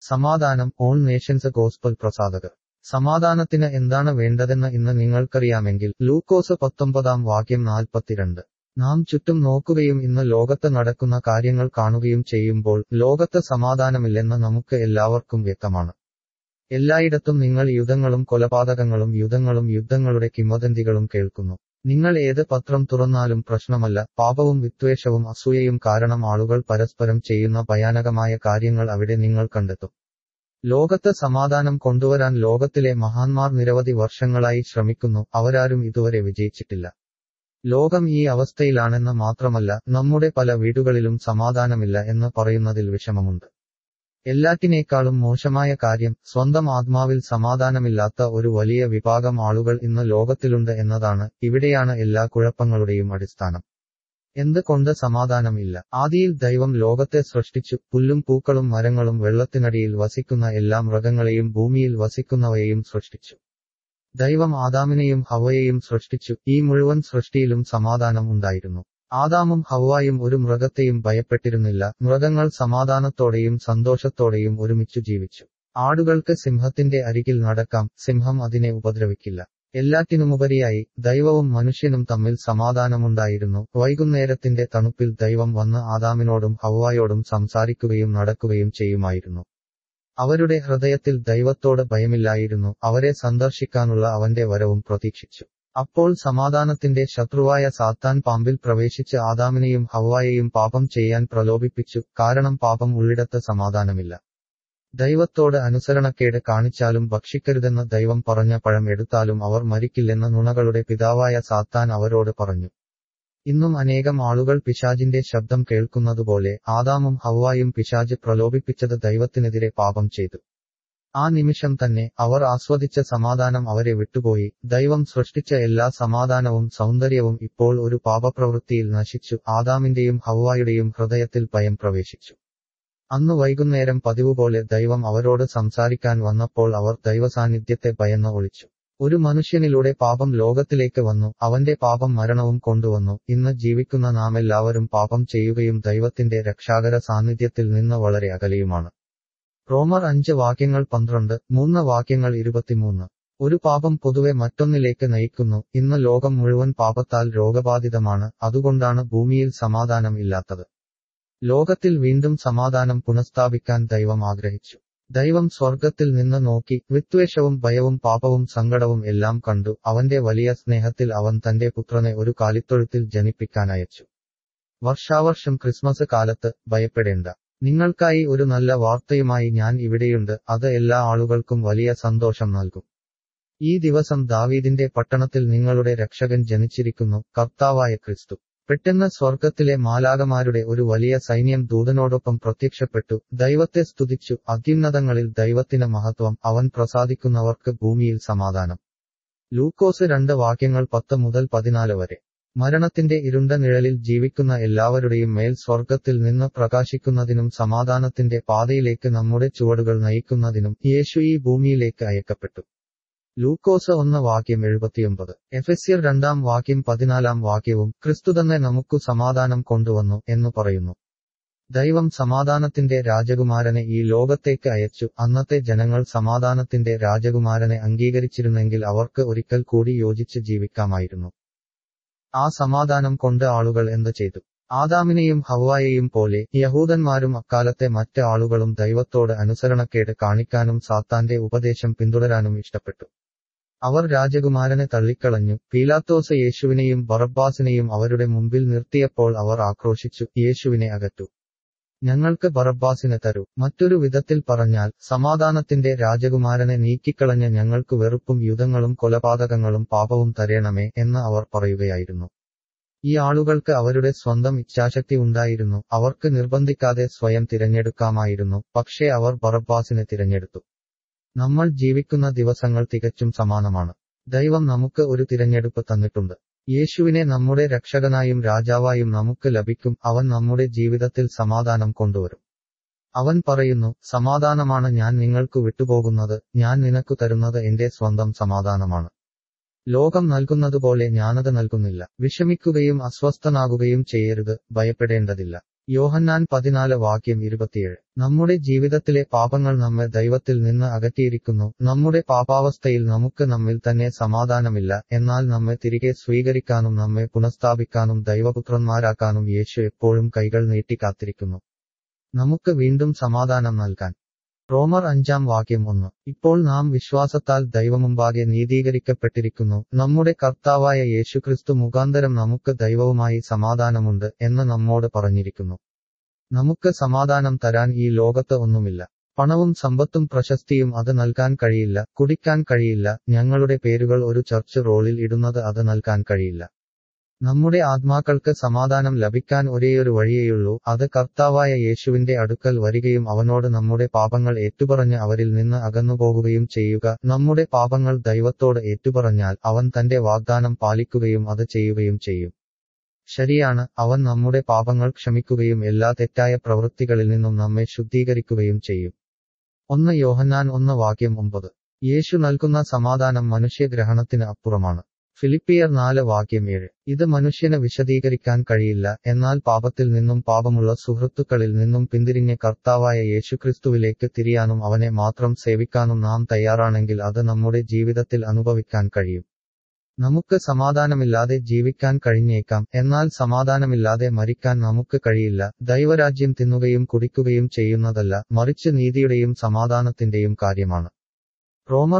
സമാധാനം. All nations gospel പ്രസാധകർ. സമാധാനത്തിന് എന്താണ് വേണ്ടതെന്ന് ഇന്ന് നിങ്ങൾക്കറിയാമെങ്കിൽ ലൂക്കോസ് 19:42. നാം ചുറ്റും നോക്കുകയും ഇന്ന് ലോകത്ത് നടക്കുന്ന കാര്യങ്ങൾ കാണുകയും ചെയ്യുമ്പോൾ ലോകത്ത് സമാധാനമില്ലെന്ന് നമുക്ക് എല്ലാവർക്കും വ്യക്തമാണ്. എല്ലായിടത്തും നിങ്ങൾ യുദ്ധങ്ങളും കൊലപാതകങ്ങളും യുദ്ധങ്ങളുടെ കിംവദന്തികളും കേൾക്കുന്നു. നിങ്ങൾ ഏത് പത്രം തുറന്നാലും പ്രശ്നമല്ല, പാപവും വിദ്വേഷവും അസൂയയും കാരണം ആളുകൾ പരസ്പരം ചെയ്യുന്ന ഭയാനകമായ കാര്യങ്ങൾ അവിടെ നിങ്ങൾ കണ്ടെത്തും. ലോകത്ത് സമാധാനം കൊണ്ടുവരാൻ ലോകത്തിലെ മഹാന്മാർ നിരവധി വർഷങ്ങളായി ശ്രമിക്കുന്നു, അവരാരും ഇതുവരെ വിജയിച്ചിട്ടില്ല. ലോകം ഈ അവസ്ഥയിലാണെന്ന് മാത്രമല്ല, നമ്മുടെ പല വീടുകളിലും സമാധാനമില്ല എന്ന് പറയുന്നതിൽ വിഷമമുണ്ട്. എല്ലാറ്റിനേക്കാളും മോശമായ കാര്യം, സ്വന്തം ആത്മാവിൽ സമാധാനമില്ലാത്ത ഒരു വലിയ വിഭാഗം ആളുകൾ ഇന്ന് ലോകത്തിലുണ്ട് എന്നതാണ്. ഇവിടെയാണ് എല്ലാ കുഴപ്പങ്ങളുടെയും അടിസ്ഥാനം. എന്തുകൊണ്ട് സമാധാനം ഇല്ല? ആദിയിൽ ദൈവം ലോകത്തെ സൃഷ്ടിച്ചു. പുല്ലും പൂക്കളും മരങ്ങളും വെള്ളത്തിനടിയിൽ വസിക്കുന്ന എല്ലാ മൃഗങ്ങളെയും ഭൂമിയിൽ വസിക്കുന്നവയെയും സൃഷ്ടിച്ചു. ദൈവം ആദാമിനെയും ഹവ്വയെയും സൃഷ്ടിച്ചു. ഈ മുഴുവൻ സൃഷ്ടിയിലും സമാധാനം ഉണ്ടായിരുന്നു. ആദാമും ഹവ്വായും ഒരു മൃഗത്തെയും ഭയപ്പെട്ടിരുന്നില്ല. മൃഗങ്ങൾ സമാധാനത്തോടെയും സന്തോഷത്തോടെയും ഒരുമിച്ചു ജീവിച്ചു. ആടുകൾക്ക് സിംഹത്തിന്റെ അരികിൽ നടക്കാം, സിംഹം അതിനെ ഉപദ്രവിക്കില്ല. എല്ലാറ്റിനുമുപരിയായി ദൈവവും മനുഷ്യനും തമ്മിൽ സമാധാനമുണ്ടായിരുന്നു. വൈകുന്നേരത്തിന്റെ തണുപ്പിൽ ദൈവം വന്ന് ആദാമിനോടും ഹവ്വായോടും സംസാരിക്കുകയും നടക്കുകയും ചെയ്യുമായിരുന്നു. അവരുടെ ഹൃദയത്തിൽ ദൈവത്തോട് ഭയമില്ലായിരുന്നു. അവരെ സന്ദർശിക്കാനുള്ള അവന്റെ വരവും പ്രതീക്ഷിച്ചു. അപ്പോൾ സമാധാനത്തിന്റെ ശത്രുവായ സാത്താൻ പാമ്പിൽ പ്രവേശിച്ച് ആദാമിനെയും ഹവ്വായെയും പാപം ചെയ്യാൻ പ്രലോഭിപ്പിച്ചു. കാരണം പാപം ഉള്ളിടത്ത് സമാധാനമില്ല. ദൈവത്തോട് അനുസരണക്കേട് കാണിച്ചാലും ഭക്ഷിക്കരുതെന്ന് ദൈവം പറഞ്ഞ പഴം എടുത്താലും അവർ മരിക്കില്ലെന്ന് നുണകളുടെ പിതാവായ സാത്താൻ അവരോട് പറഞ്ഞു. ഇന്നും അനേകം ആളുകൾ പിശാചിന്റെ ശബ്ദം കേൾക്കുന്നതുപോലെ ആദാമും ഹവ്വായും പിശാച് പ്രലോഭിപ്പിച്ചത് ദൈവത്തിനെതിരെ പാപം ചെയ്തു. ആ നിമിഷം തന്നെ അവർ ആസ്വദിച്ച സമാധാനം അവരെ വിട്ടുപോയി. ദൈവം സൃഷ്ടിച്ച എല്ലാ സമാധാനവും സൗന്ദര്യവും ഇപ്പോൾ ഒരു പാപപ്രവൃത്തിയിൽ നശിച്ചു. ആദാമിന്റെയും ഹവ്വായുടെയും ഹൃദയത്തിൽ ഭയം പ്രവേശിച്ചു. അന്ന് വൈകുന്നേരം പതിവുപോലെ ദൈവം അവരോട് സംസാരിക്കാൻ വന്നപ്പോൾ അവർ ദൈവസാന്നിധ്യത്തെ ഭയന്ന് ഒളിച്ചു. ഒരു മനുഷ്യനിലൂടെ പാപം ലോകത്തിലേക്ക് വന്നു. അവന്റെ പാപം മരണവും കൊണ്ടുവന്നു. ഇന്ന് ജീവിക്കുന്ന നാമെല്ലാവരും പാപം ചെയ്യുകയും ദൈവത്തിന്റെ രക്ഷാകര സാന്നിധ്യത്തിൽ നിന്ന് വളരെ അകലെയുമാണ്. റോമർ 5:12-3 ഒരു പാപം പൊതുവെ മറ്റൊന്നിലേക്ക് നയിക്കുന്നു. ഇന്ന് ലോകം മുഴുവൻ പാപത്താൽ രോഗബാധിതമാണ്. അതുകൊണ്ടാണ് ഭൂമിയിൽ സമാധാനം ഇല്ലാത്തത്. ലോകത്തിൽ വീണ്ടും സമാധാനം പുനഃസ്ഥാപിക്കാൻ ദൈവം ആഗ്രഹിച്ചു. ദൈവം സ്വർഗത്തിൽ നിന്ന് നോക്കി വിദ്വേഷവും ഭയവും പാപവും സങ്കടവും എല്ലാം കണ്ടു. അവന്റെ വലിയ സ്നേഹത്തിൽ അവൻ തന്റെ പുത്രനെ ഒരു കാലിത്തൊഴുത്തിൽ ജനിപ്പിക്കാനയച്ചു. വർഷാവർഷം ക്രിസ്മസ് കാലത്ത് ഭയപ്പെടേണ്ട, നിങ്ങൾക്കായി ഒരു നല്ല വാർത്തയുമായി ഞാൻ ഇവിടെയുണ്ട്. അത് എല്ലാ ആളുകൾക്കും വലിയ സന്തോഷം നൽകും. ഈ ദിവസം ദാവീദിന്റെ പട്ടണത്തിൽ നിങ്ങളുടെ രക്ഷകൻ ജനിച്ചിരിക്കുന്നു, കർത്താവായ ക്രിസ്തു. പെട്ടെന്ന് സ്വർഗത്തിലെ മാലാഖമാരുടെ ഒരു വലിയ സൈന്യം ദൂതനോടൊപ്പം പ്രത്യക്ഷപ്പെട്ടു. ദൈവത്തെ സ്തുതിച്ചു. അത്യുന്നതങ്ങളിൽ ദൈവത്തിന് മഹത്വം, അവൻ പ്രസാദിക്കുന്നവർക്ക് ഭൂമിയിൽ സമാധാനം. ലൂക്കോസ് 2:10-14 മരണത്തിന്റെ ഇരുണ്ട നിഴലിൽ ജീവിക്കുന്ന എല്ലാവരുടെയും മേൽ സ്വർഗത്തിൽ നിന്ന് പ്രകാശിക്കുന്നതിനും സമാധാനത്തിന്റെ പാതയിലേക്ക് നമ്മുടെ ചുവടുകൾ നയിക്കുന്നതിനും യേശു ഈ ഭൂമിയിലേക്ക് അയക്കപ്പെട്ടു. ലൂക്കോസ് 1:79. എഫെസ്യർ 2:14 ക്രിസ്തു തന്നെ നമുക്കു സമാധാനം കൊണ്ടുവന്നു എന്നു പറയുന്നു. ദൈവം സമാധാനത്തിന്റെ രാജകുമാരനെ ഈ ലോകത്തേക്ക് അയച്ചു. അന്നത്തെ ജനങ്ങൾ സമാധാനത്തിന്റെ രാജകുമാരനെ അംഗീകരിച്ചിരുന്നെങ്കിൽ അവർക്ക് ഒരിക്കൽ കൂടി യോജിച്ച് ജീവിക്കാമായിരുന്നു. ആ സമാധാനം കൊണ്ട് ആളുകൾ എന്ത് ചെയ്തു? ആദാമിനെയും ഹവ്വായെയും പോലെ യഹൂദന്മാരും അക്കാലത്തെ മറ്റ് ആളുകളും ദൈവത്തോട് അനുസരണക്കേട് കാണിക്കാനും സാത്താന്റെ ഉപദേശം പിന്തുടരാനും ഇഷ്ടപ്പെട്ടു. അവർ രാജകുമാരനെ തള്ളിക്കളഞ്ഞു. പീലാത്തോസ് യേശുവിനെയും ബറബ്ബാസിനെയും അവരുടെ മുമ്പിൽ നിർത്തിയപ്പോൾ അവർ ആക്രോശിച്ചു, യേശുവിനെ അകറ്റൂ, ഞങ്ങൾക്ക് ബറബ്ബാസിനെ തരൂ. മറ്റൊരു വിധത്തിൽ പറഞ്ഞാൽ, സമാധാനത്തിന്റെ രാജകുമാരനെ നീക്കിക്കളഞ്ഞ ഞങ്ങൾക്ക് വെറുപ്പും യുദ്ധങ്ങളും കൊലപാതകങ്ങളും പാപവും തരേണമേ എന്ന് അവർ പറയുകയായിരുന്നു. ഈ ആളുകൾക്ക് അവരുടെ സ്വന്തം ഇച്ഛാശക്തി ഉണ്ടായിരുന്നു. അവർക്ക് നിർബന്ധിക്കാതെ സ്വയം തിരഞ്ഞെടുക്കാമായിരുന്നു. പക്ഷേ അവർ ബറബ്ബാസിനെ തിരഞ്ഞെടുത്തു. നമ്മൾ ജീവിക്കുന്ന ദിവസങ്ങൾ തികച്ചും സമാനമാണ്. ദൈവം നമുക്ക് ഒരു തിരഞ്ഞെടുപ്പ് തന്നിട്ടുണ്ട്. യേശുവിനെ നമ്മുടെ രക്ഷകനായും രാജാവായും നമുക്ക് ലഭിക്കും. അവൻ നമ്മുടെ ജീവിതത്തിൽ സമാധാനം കൊണ്ടുവരും. അവൻ പറയുന്നു, സമാധാനമാണ് ഞാൻ നിങ്ങൾക്ക് വിട്ടുപോകുന്നത്, ഞാൻ നിനക്കു തരുന്നത് എന്റെ സ്വന്തം സമാധാനമാണ്. ലോകം നൽകുന്നതുപോലെ ഞാനത് നൽകുന്നില്ല. വിഷമിക്കുകയും അസ്വസ്ഥനാകുകയും ചെയ്യരുത്, ഭയപ്പെടേണ്ടതില്ല. യോഹന്നാൻ 14:27. നമ്മുടെ ജീവിതത്തിലെ പാപങ്ങൾ നമ്മെ ദൈവത്തിൽ നിന്ന് അകറ്റിയിരിക്കുന്നു. നമ്മുടെ പാപാവസ്ഥയിൽ നമുക്ക് നമ്മിൽ തന്നെ സമാധാനമില്ല. എന്നാൽ നമ്മെ തിരികെ സ്വീകരിക്കാനും നമ്മെ പുനഃസ്ഥാപിക്കാനും ദൈവപുത്രന്മാരാക്കാനും യേശു എപ്പോഴും കൈകൾ നീട്ടി കാത്തിരിക്കുന്നു. നമുക്ക് വീണ്ടും സമാധാനം നൽകാൻ. റോമർ 5:1. ഇപ്പോൾ നാം വിശ്വാസത്താൽ ദൈവമുമ്പാകെ നീതീകരിക്കപ്പെട്ടിരിക്കുന്നു. നമ്മുടെ കർത്താവായ യേശുക്രിസ്തു മുഖാന്തരം നമുക്ക് ദൈവവുമായി സമാധാനമുണ്ട് എന്ന് നമ്മോട് പറഞ്ഞിരിക്കുന്നു. നമുക്ക് സമാധാനം തരാൻ ഈ ലോകത്ത് ഒന്നുമില്ല. പണവും സമ്പത്തും പ്രശസ്തിയും അത് നൽകാൻ കഴിയില്ല. കുടിക്കാൻ കഴിയില്ല. ഞങ്ങളുടെ പേരുകൾ ഒരു ചർച്ച് റോളിൽ ഇടുന്നത് അത് നൽകാൻ കഴിയില്ല. നമ്മുടെ ആത്മാക്കൾക്ക് സമാധാനം ലഭിക്കാൻ ഒരേയൊരു വഴിയേയുള്ളൂ. അത് കർത്താവായ യേശുവിന്റെ അടുക്കൽ വരികയും അവനോട് നമ്മുടെ പാപങ്ങൾ ഏറ്റുപറഞ്ഞ് അവരിൽ നിന്ന് അകന്നുപോകുകയും ചെയ്യുക. നമ്മുടെ പാപങ്ങൾ ദൈവത്തോട് ഏറ്റുപറഞ്ഞാൽ അവൻ തന്റെ വാഗ്ദാനം പാലിക്കുകയും അത് ചെയ്യുകയും ചെയ്യും. ശരിയാണ്, അവൻ നമ്മുടെ പാപങ്ങൾ ക്ഷമിക്കുകയും എല്ലാ തെറ്റായ പ്രവൃത്തികളിൽ നിന്നും നമ്മെ ശുദ്ധീകരിക്കുകയും ചെയ്യും. 1 യോഹന്നാൻ 1:9. യേശു നൽകുന്ന സമാധാനം മനുഷ്യഗ്രഹണത്തിന് അപ്പുറമാണ്. ഫിലിപ്പിയർ 4:7. ഇത് മനുഷ്യന് വിശദീകരിക്കാൻ കഴിയില്ല. എന്നാൽ പാപത്തിൽ നിന്നും പാപമുള്ള സുഹൃത്തുക്കളിൽ നിന്നും പിന്തിരിഞ്ഞ് കർത്താവായ യേശുക്രിസ്തുവിലേക്ക് തിരിയാനും അവനെ മാത്രം സേവിക്കാനും നാം തയ്യാറാണെങ്കിൽ അത് നമ്മുടെ ജീവിതത്തിൽ അനുഭവിക്കാൻ കഴിയും. നമുക്ക് സമാധാനമില്ലാതെ ജീവിക്കാൻ കഴിഞ്ഞേക്കാം. എന്നാൽ സമാധാനമില്ലാതെ മരിക്കാൻ നമുക്ക് കഴിയില്ല. ദൈവരാജ്യം തിന്നുകയും കുടിക്കുകയും ചെയ്യുന്നതല്ല, മറിച്ച് നീതിയുടെയും സമാധാനത്തിന്റെയും കാര്യമാണ്. റോമർ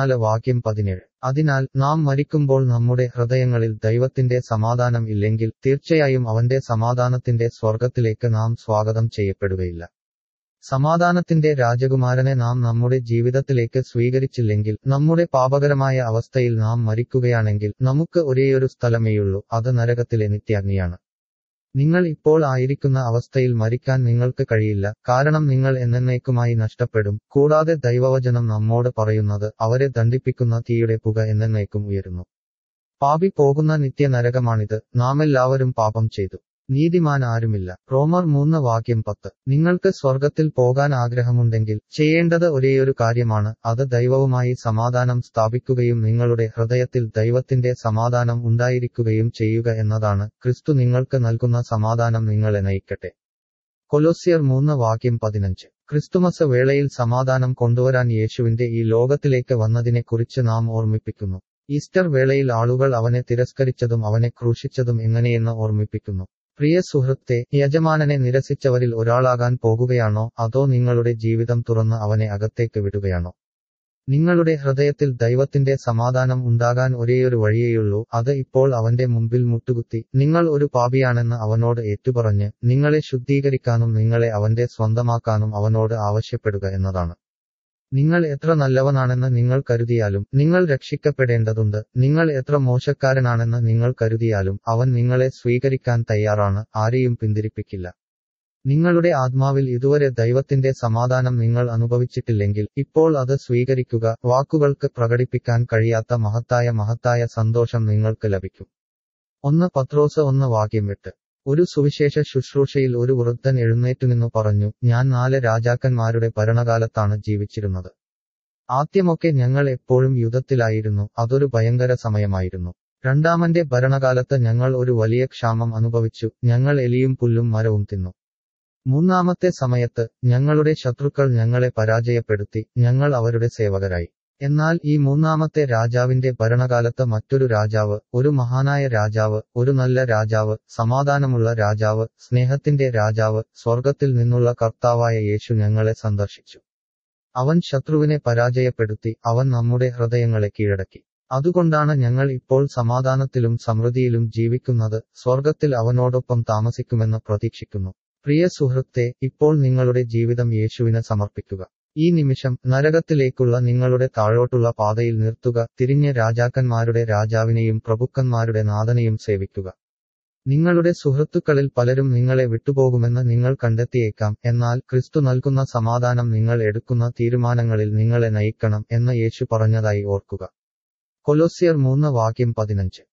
14:17. അതിനാൽ നാം മരിക്കുമ്പോൾ നമ്മുടെ ഹൃദയങ്ങളിൽ ദൈവത്തിന്റെ സമാധാനം ഇല്ലെങ്കിൽ തീർച്ചയായും അവന്റെ സമാധാനത്തിന്റെ സ്വർഗത്തിലേക്ക് നാം സ്വാഗതം ചെയ്യപ്പെടുകയില്ല. സമാധാനത്തിന്റെ രാജകുമാരനെ നാം നമ്മുടെ ജീവിതത്തിലേക്ക് സ്വീകരിച്ചില്ലെങ്കിൽ, നമ്മുടെ പാപകരമായ അവസ്ഥയിൽ നാം മരിക്കുകയാണെങ്കിൽ നമുക്ക് ഒരേയൊരു സ്ഥലമേയുള്ളൂ, അത് നരകത്തിലെ നിത്യാഗ്നിയാണ്. നിങ്ങൾ ഇപ്പോൾ ആയിരിക്കുന്ന അവസ്ഥയിൽ മരിക്കാൻ നിങ്ങൾക്ക് കഴിയില്ല, കാരണം നിങ്ങൾ എന്നേക്കുമായി നഷ്ടപ്പെടും. കൂടാതെ ദൈവവചനം നമ്മോട് പറയുന്നത് അവരെ ദണ്ഡിപ്പിക്കുന്ന തീയുടെ പുക എന്നേക്കും ഉയരുന്നു. പാപി പോകുന്ന നിത്യനരകമാണിത്. നാമെല്ലാവരും പാപം ചെയ്തു. നീതിമാൻ ആരുമില്ല. റോമർ 3:10. നിങ്ങൾക്ക് സ്വർഗത്തിൽ പോകാൻ ആഗ്രഹമുണ്ടെങ്കിൽ ചെയ്യേണ്ടത് ഒരേയൊരു കാര്യമാണ്. അത് ദൈവവുമായി സമാധാനം സ്ഥാപിക്കുകയും നിങ്ങളുടെ ഹൃദയത്തിൽ ദൈവത്തിന്റെ സമാധാനം ഉണ്ടായിരിക്കുകയും ചെയ്യുക എന്നതാണ്. ക്രിസ്തു നിങ്ങൾക്ക് നൽകുന്ന സമാധാനം നിങ്ങളെ നയിക്കട്ടെ. കൊലോസ്യർ 3:15. ക്രിസ്തുമസ് വേളയിൽ സമാധാനം കൊണ്ടുവരാൻ യേശുവിന്റെ ഈ ലോകത്തിലേക്ക് വന്നതിനെക്കുറിച്ച് നാം ഓർമ്മിപ്പിക്കുന്നു. ഈസ്റ്റർ വേളയിൽ ആളുകൾ അവനെ തിരസ്കരിച്ചതും അവനെ ക്രൂശിച്ചതും എങ്ങനെയെന്ന് ഓർമ്മിപ്പിക്കുന്നു. പ്രിയ സുഹൃത്തേ, യജമാനനെ നിരസിച്ചവരിൽ ഒരാളാകാൻ പോകുകയാണോ, അതോ നിങ്ങളുടെ ജീവിതം തുറന്ന് അവനെ അകത്തേക്ക് വിടുകയാണോ? നിങ്ങളുടെ ഹൃദയത്തിൽ ദൈവത്തിന്റെ സമാധാനം ഉണ്ടാകാൻ ഒരേയൊരു വഴിയേയുള്ളൂ. അത് ഇപ്പോൾ അവന്റെ മുമ്പിൽ മുട്ടുകുത്തി നിങ്ങൾ ഒരു പാപിയാണെന്ന് അവനോട് ഏറ്റുപറഞ്ഞ് നിങ്ങളെ ശുദ്ധീകരിക്കാനും നിങ്ങളെ അവന്റെ സ്വന്തമാക്കാനും അവനോട് ആവശ്യപ്പെടുക എന്നതാണ്. നിങ്ങൾ എത്ര നല്ലവനാണെന്ന് നിങ്ങൾ കരുതിയാലും നിങ്ങൾ രക്ഷിക്കപ്പെടേണ്ടതുണ്ട്. നിങ്ങൾ എത്ര മോശക്കാരനാണെന്ന് നിങ്ങൾ കരുതിയാലും അവൻ നിങ്ങളെ സ്വീകരിക്കാൻ തയ്യാറാണ്. ആരെയും പിന്തിരിപ്പിക്കില്ല. നിങ്ങളുടെ ആത്മാവിൽ ഇതുവരെ ദൈവത്തിന്റെ സമാധാനം നിങ്ങൾ അനുഭവിച്ചിട്ടില്ലെങ്കിൽ ഇപ്പോൾ അത് സ്വീകരിക്കുക. വാക്കുകൾക്ക് പ്രകടിപ്പിക്കാൻ കഴിയാത്ത മഹത്തായ സന്തോഷം നിങ്ങൾക്ക് ലഭിക്കും. 1 പത്രോസ് 1:8. ഒരു സുവിശേഷ ശുശ്രൂഷയിൽ ഒരു വൃദ്ധൻ എഴുന്നേറ്റുനിന്നു പറഞ്ഞു, ഞാൻ 4 രാജാക്കന്മാരുടെ ഭരണകാലത്താണ് ജീവിച്ചിരുന്നത്. ആദ്യമൊക്കെ ഞങ്ങൾ എപ്പോഴും യുദ്ധത്തിലായിരുന്നു. അതൊരു ഭയങ്കര സമയമായിരുന്നു. രണ്ടാമന്റെ ഭരണകാലത്ത് ഞങ്ങൾ ഒരു വലിയ ക്ഷാമം അനുഭവിച്ചു. ഞങ്ങൾ എലിയും പുല്ലും മരവും തിന്നു. മൂന്നാമത്തെ സമയത്ത് ഞങ്ങളുടെ ശത്രുക്കൾ ഞങ്ങളെ പരാജയപ്പെടുത്തി. ഞങ്ങൾ അവരുടെ സേവകരായി. എന്നാൽ ഈ മൂന്നാമത്തെ രാജാവിന്റെ ഭരണകാലത്ത് മറ്റൊരു രാജാവ്, ഒരു മഹാനായ രാജാവ്, ഒരു നല്ല രാജാവ്, സമാധാനമുള്ള രാജാവ്, സ്നേഹത്തിന്റെ രാജാവ്, സ്വർഗത്തിൽ നിന്നുള്ള കർത്താവായ യേശു ഞങ്ങളെ സന്ദർശിച്ചു. അവൻ ശത്രുവിനെ പരാജയപ്പെടുത്തി. അവൻ നമ്മുടെ ഹൃദയങ്ങളെ കീഴടക്കി. അതുകൊണ്ടാണ് ഞങ്ങൾ ഇപ്പോൾ സമാധാനത്തിലും സമൃദ്ധിയിലും ജീവിക്കുന്നത്. സ്വർഗത്തിൽ അവനോടൊപ്പം താമസിക്കുമെന്ന് പ്രതീക്ഷിക്കുന്നു. പ്രിയ സുഹൃത്തേ, ഇപ്പോൾ നിങ്ങളുടെ ജീവിതം യേശുവിന് സമർപ്പിക്കുക. ഈ നിമിഷം നരകത്തിലേക്കുള്ള നിങ്ങളുടെ താഴോട്ടുള്ള പാതയിൽ നിർത്തുക. തിരിഞ്ഞ് രാജാക്കന്മാരുടെ രാജാവിനെയും പ്രഭുക്കന്മാരുടെ നാഥനെയും സേവിക്കുക. നിങ്ങളുടെ സുഹൃത്തുക്കളിൽ പലരും നിങ്ങളെ വിട്ടുപോകുമെന്ന് നിങ്ങൾ കണ്ടെത്തിയേക്കാം. എന്നാൽ ക്രിസ്തു നൽകുന്ന സമാധാനം നിങ്ങൾ എടുക്കുന്ന തീരുമാനങ്ങളിൽ നിങ്ങളെ നയിക്കണം എന്ന് യേശു പറഞ്ഞതായി ഓർക്കുക. കൊലോസ്യർ 3:15.